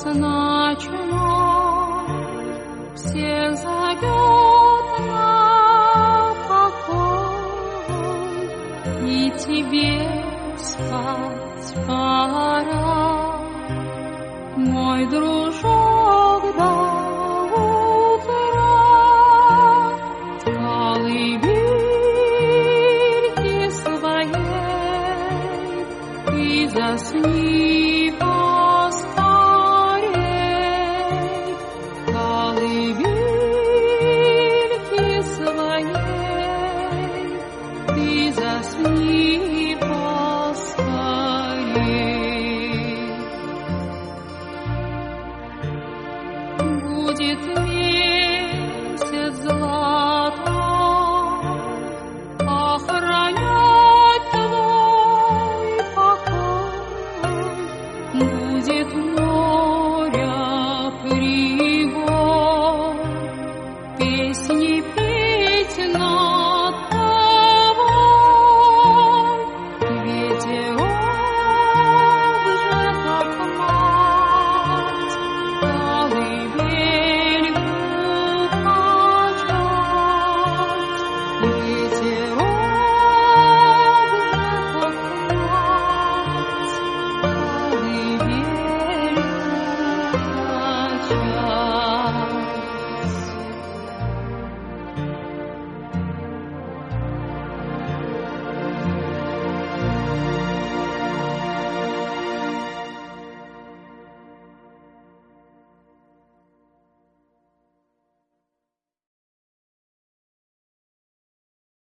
ночной всех зовет на покой, и тебе спать пора, мой дружок, до утра в колыбельке своей ты засни поскорей, в колыбельке своей ты засни поскорей. Будет